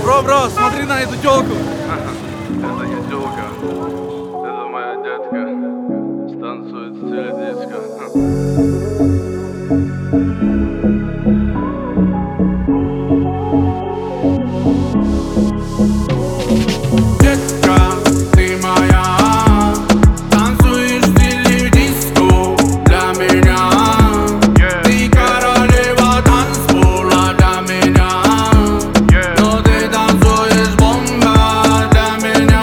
Бро, смотри на эту тёлку. Это не тёлка, это моя детка. Станцует в стиле диско. Детка, ты моя, танцуешь в стиле диско для меня. Ты королева танцпола для меня, но ты танцуешь бомба для меня.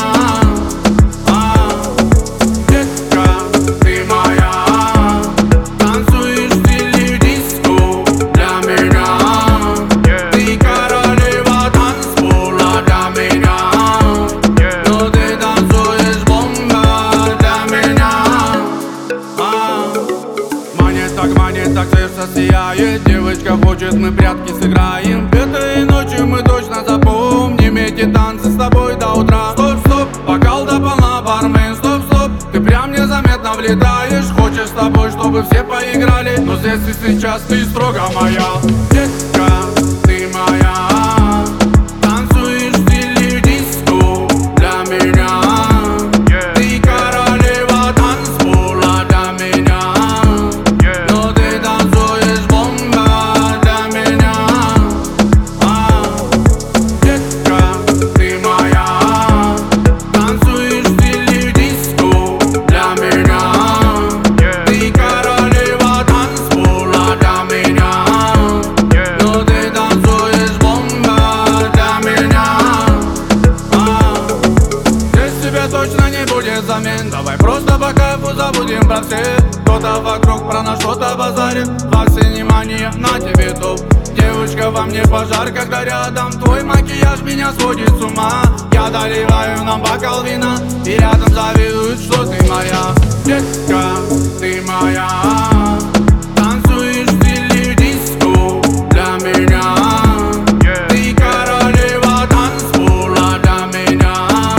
Детка, ты моя, танцуешь в стиле диско для меня. Ты королева танцпола для меня. Манит, так сердце сияет. Девочка хочет, мы прятки сыграем. Этой ночью мы точно запомним эти танцы с тобой до утра. Стоп, бокал до полна, бармен, стоп, ты прям незаметно влетаешь. Хочешь с тобой, чтобы все поиграли, но здесь и сейчас ты строго моя. Детка, ты моя, танцуешь в стиле диско для меня. Ты королева танцпола для меня. Точно не будет замен. Давай просто по кайфу забудем про всех. Кто-то вокруг про нас что-то базарит. Во все внимание на тебе топ. Девочка, во мне пожар, когда рядом. Твой макияж меня сводит с ума. Я доливаю нам бокал вина, и рядом завидуют, что ты моя. Детка, ты моя, танцуешь в стиле диско для меня. Ты королева танцпола для меня.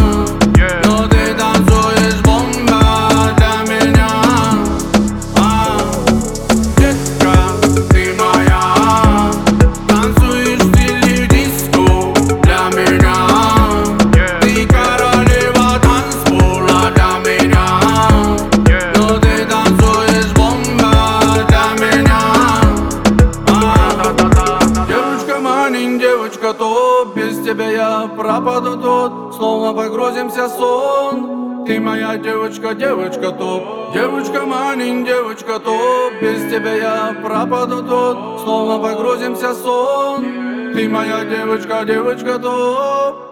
Девочка топ, без тебя я пропаду тут, словно погрузимся в сон. Ты моя девочка, девочка топ. Девочка манин, девочка топ, без тебя я пропаду тут, словно погрузимся в сон. Ты моя девочка, девочка топ.